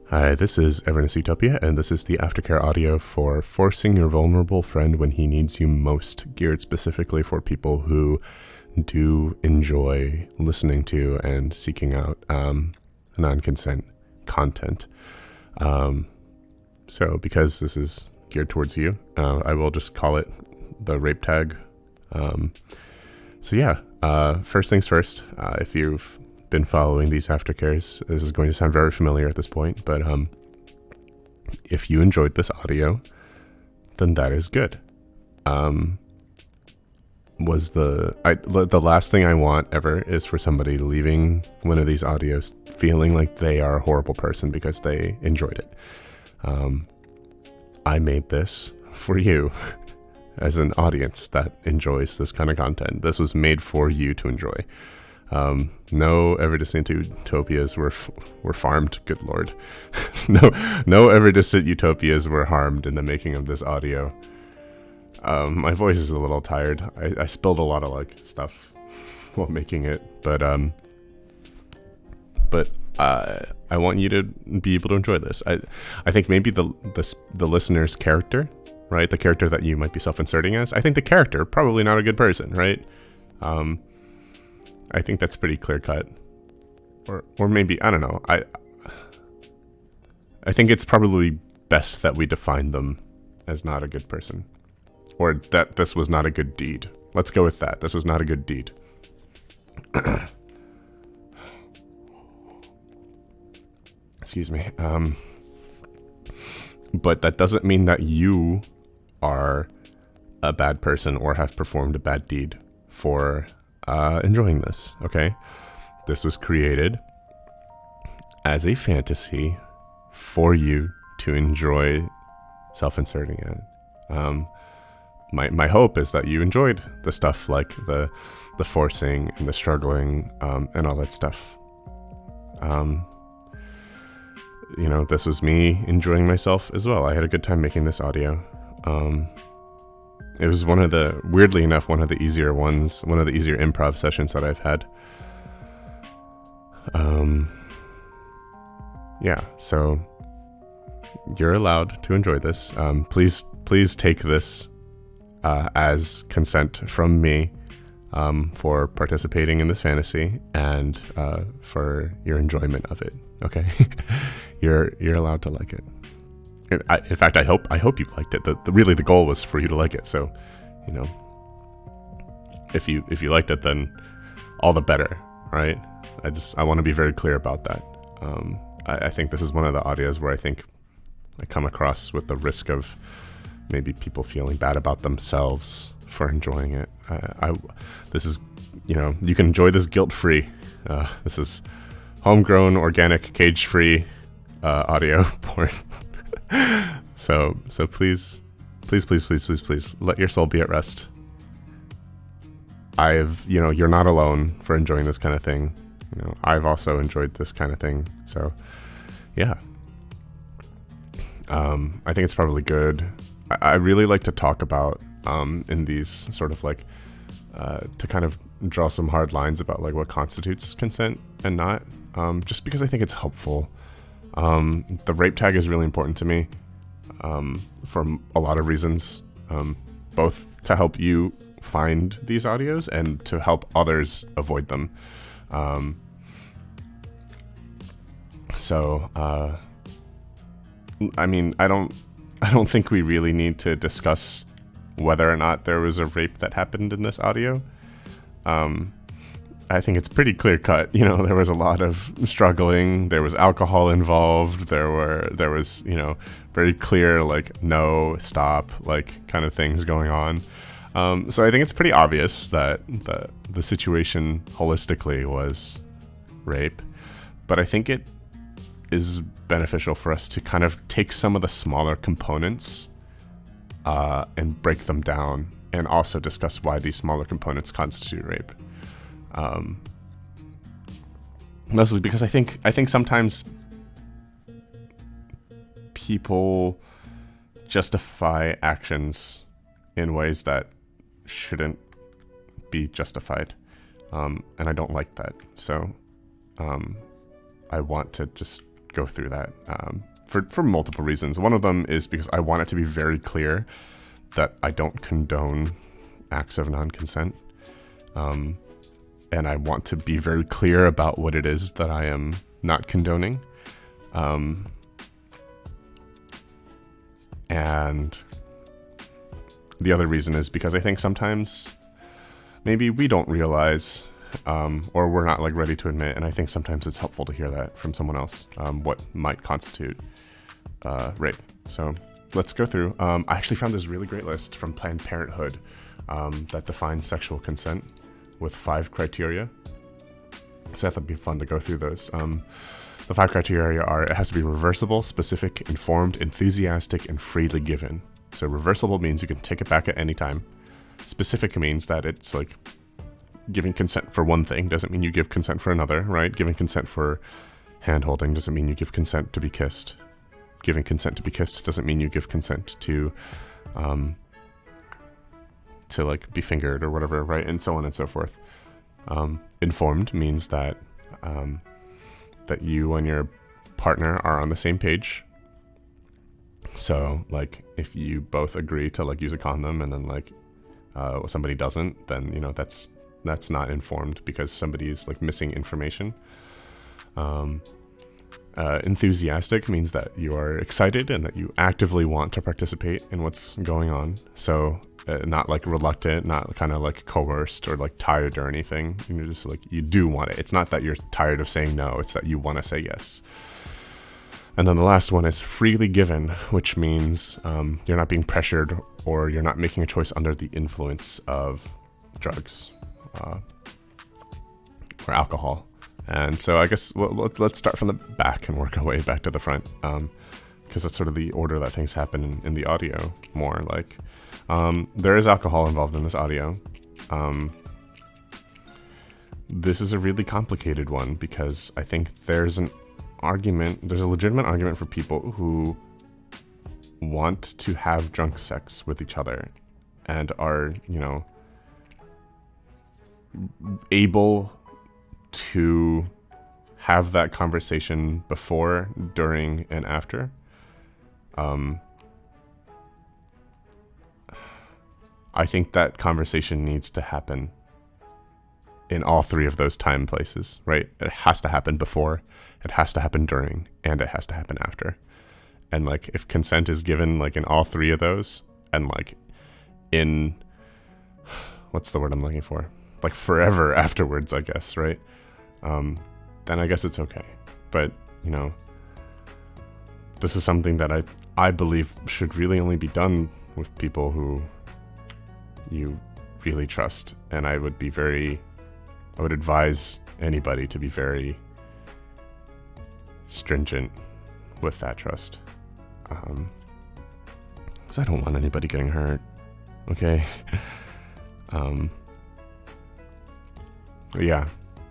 Hi, this is Everness Utopia, and this is the aftercare audio for Forcing Your Vulnerable Friend When He Needs You Most, geared specifically for people who do enjoy listening to and seeking out non-consent content. So because this is geared towards you, I will just call it the rape tag. First things first, if you've been following these aftercares, this is going to sound very familiar at this point, but if you enjoyed this audio, then that is good. The last thing I want ever is for somebody leaving one of these audios feeling like they are a horrible person because they enjoyed it. I made this for you as an audience that enjoys this kind of content. This was made for you to enjoy. No ever-distant utopias were farmed. Good lord. No ever-distant utopias were harmed in the making of this audio. My voice is a little tired. I spilled a lot of stuff while making it, but I want you to be able to enjoy this. I think maybe the listener's character, right? The character that you might be self-inserting as. I think the character probably not a good person, right? I think that's pretty clear cut, or maybe, I don't know. I think it's probably best that we define them as not a good person, or that this was not a good deed. Let's go with that. This was not a good deed. Excuse me. But that doesn't mean that you are a bad person or have performed a bad deed for enjoying this, okay? This was created as a fantasy for you to enjoy self-inserting it. My hope is that you enjoyed the stuff like the forcing and the struggling and all that stuff. This was me enjoying myself as well. I had a good time making this audio. It was weirdly enough, one of the easier improv sessions that I've had. So you're allowed to enjoy this. Please take this as consent from me for participating in this fantasy and for your enjoyment of it. Okay, you're allowed to like it. In fact, I hope you liked it. Really, the goal was for you to like it. So, if you liked it, then all the better, right? I want to be very clear about that. I think this is one of the audios where I think I come across with the risk of maybe people feeling bad about themselves for enjoying it. This is, you can enjoy this guilt-free. This is homegrown, organic, cage-free audio porn. So please let your soul be at rest. You're not alone for enjoying this kind of thing. I've also enjoyed this kind of thing. So yeah. I think it's probably good. I really like to talk about in these sort of to kind of draw some hard lines about what constitutes consent and not, just because I think it's helpful. The rape tag is really important to me for a lot of reasons, both to help you find these audios and to help others avoid them. I don't think we really need to discuss whether or not there was a rape that happened in this audio. I think it's pretty clear cut. There was a lot of struggling. There was alcohol involved. There was, very clear, no, stop, kind of things going on. So I think it's pretty obvious that the situation holistically was rape. But I think it is beneficial for us to kind of take some of the smaller components and break them down, and also discuss why these smaller components constitute rape. Mostly because I think sometimes people justify actions in ways that shouldn't be justified, and I don't like that. So I want to just go through that for multiple reasons. One of them is because I want it to be very clear that I don't condone acts of non-consent. And I want to be very clear about what it is that I am not condoning. And the other reason is because I think sometimes maybe we don't realize, or we're not like ready to admit, and I think sometimes it's helpful to hear that from someone else, what might constitute rape. So let's go through. I actually found this really great list from Planned Parenthood that defines sexual consent with 5 criteria. So I thought it'd be fun to go through those. The 5 criteria are: it has to be reversible, specific, informed, enthusiastic, and freely given. So reversible means you can take it back at any time. Specific means that it's like giving consent for one thing doesn't mean you give consent for another, right? Giving consent for hand-holding doesn't mean you give consent to be kissed. Giving consent to be kissed doesn't mean you give consent to like be fingered or whatever, right? And so on and so forth. Informed means that that you and your partner are on the same page. So like if you both agree to like use a condom and then like somebody doesn't, then you know that's not informed because somebody's like missing information. Enthusiastic means that you are excited and that you actively want to participate in what's going on. So not like reluctant, not kind of like coerced or like tired or anything. You're just like, you do want it. It's not that you're tired of saying no, it's that you want to say yes. And then the last one is freely given, which means you're not being pressured or you're not making a choice under the influence of drugs or alcohol. And so I guess let's start from the back and work our way back to the front, because that's sort of the order that things happen in the audio more. Like there is alcohol involved in this audio. This is a really complicated one because I think there's a legitimate argument for people who want to have drunk sex with each other and are, you know, able to have that conversation before, during, and after. I think that conversation needs to happen in all 3 of those time places, right? It has to happen before, it has to happen during, and it has to happen after. And like if consent is given like in all 3 of those, and like in, what's the word I'm looking for? Like forever afterwards, I guess, right? Then I guess it's okay. But, you know, this is something that I believe should really only be done with people who you really trust. And I would advise anybody to be very stringent with that trust. Because I don't want anybody getting hurt. Okay? Yeah.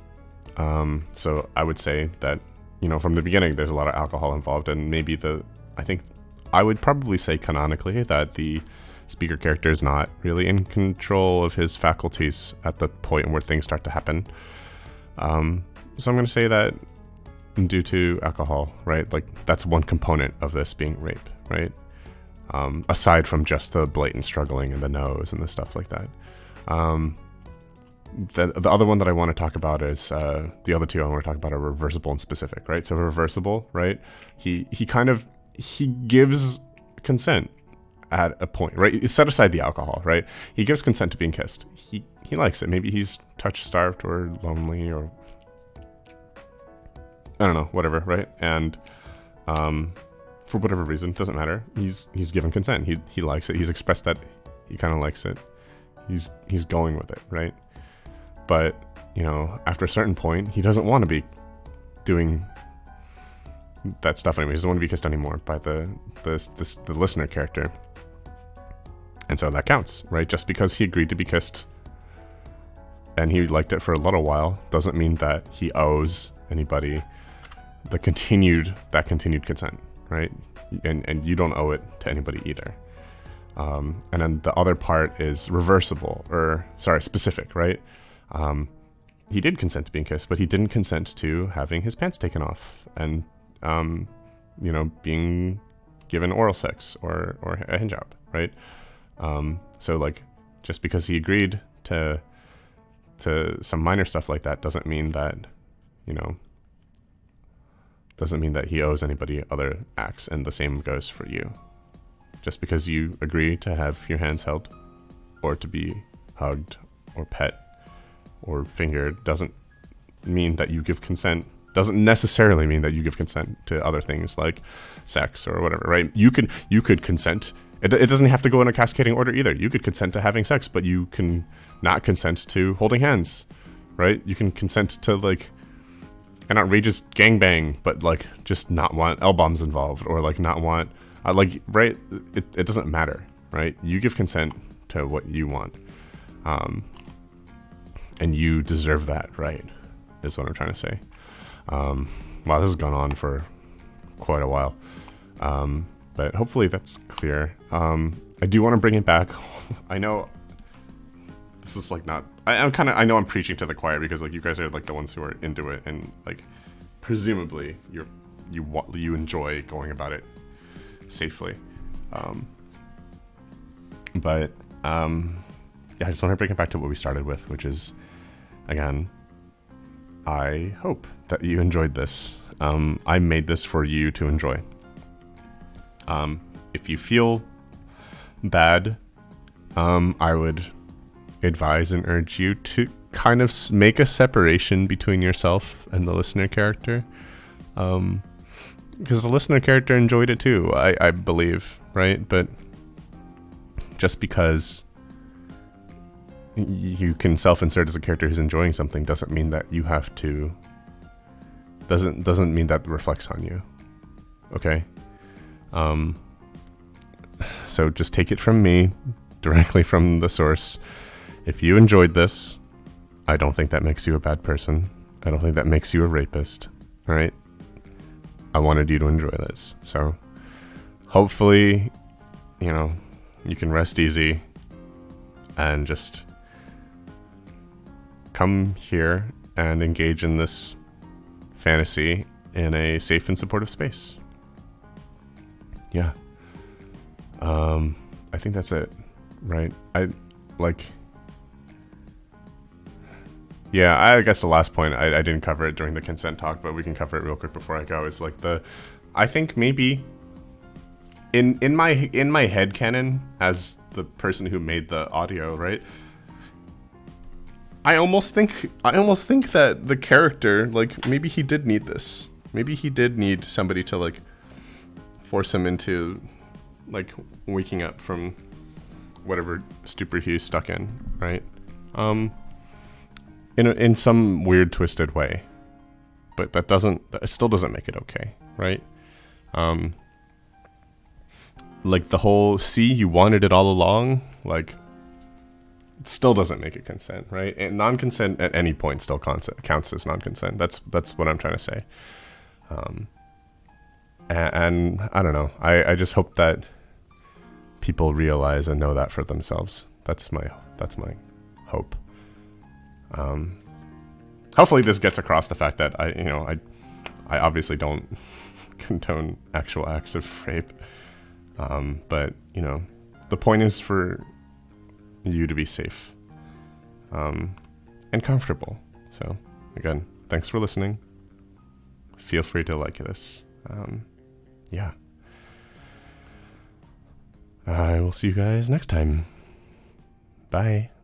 So I would say that, you know, from the beginning, there's a lot of alcohol involved, and maybe I think I would probably say canonically that the speaker character is not really in control of his faculties at the point where things start to happen. So I'm going to say that due to alcohol, right? Like that's one component of this being rape, right? Aside from just the blatant struggling and the no's and the stuff like that. The other one that I want to talk about is the other 2 I want to talk about are reversible and specific, right? So reversible, right? He gives consent at a point, right? Set aside the alcohol, right? He gives consent to being kissed. He likes it. Maybe he's touch starved or lonely or I don't know, whatever, right? And for whatever reason, doesn't matter. He's given consent. He likes it. He's expressed that he kind of likes it. He's going with it, right? But, you know, after a certain point, he doesn't want to be doing that stuff anymore. He doesn't want to be kissed anymore by the listener character. And so that counts, right? Just because he agreed to be kissed and he liked it for a little while doesn't mean that he owes anybody that continued consent, right? And you don't owe it to anybody either. And then the other part is specific, right? He did consent to being kissed, but he didn't consent to having his pants taken off. And you know, being given oral sex or a hand job, right? So like, just because he agreed to some minor stuff like that doesn't mean that, you know, doesn't mean that he owes anybody other acts, and the same goes for you. Just because you agree to have your hands held, or to be hugged, or pet, or fingered, doesn't mean that you give consent. Doesn't necessarily mean that you give consent to other things like sex or whatever, right? You could consent. It doesn't have to go in a cascading order either. You could consent to having sex, but you can not consent to holding hands, right? You can consent to like an outrageous gangbang, but like just not want L-bombs involved, or like not want like, right? It doesn't matter, right? You give consent to what you want, and you deserve that, right? Is what I'm trying to say. Wow, this has gone on for quite a while, but hopefully that's clear. I do want to bring it back. I know this is like not. I know I'm preaching to the choir, because like you guys are like the ones who are into it, and like presumably you enjoy going about it safely. But yeah, I just want to bring it back to what we started with, which is, again, I hope that you enjoyed this. I made this for you to enjoy. If you feel bad, I would advise and urge you to kind of make a separation between yourself and the listener character. Because the listener character enjoyed it too, I believe, right? But just because you can self-insert as a character who's enjoying something doesn't mean that you have to. Doesn't mean that reflects on you. Okay? So just take it from me, directly from the source. If you enjoyed this, I don't think that makes you a bad person. I don't think that makes you a rapist. All right? I wanted you to enjoy this. So hopefully, you know, you can rest easy and just come here and engage in this fantasy in a safe and supportive space. Yeah. I think that's it, right? I guess the last point, I didn't cover it during the consent talk, but we can cover it real quick before I go, is like I think maybe in my head canon as the person who made the audio, right? I almost think that the character, like, maybe he did need this. Maybe he did need somebody to like force him into like waking up from whatever stupor he was stuck in, right? In some weird twisted way, but that still doesn't make it okay, right? Like the whole "see, you wanted it all along," like, it still doesn't make it consent, right? And non-consent at any point still counts as non-consent. That's what I'm trying to say. And I don't know. I just hope that people realize and know that for themselves. That's my hope. Hopefully this gets across the fact that I obviously don't condone actual acts of rape. But the point is for you to be safe, and comfortable. So again, thanks for listening. Feel free to like this. Yeah. I will see you guys next time. Bye.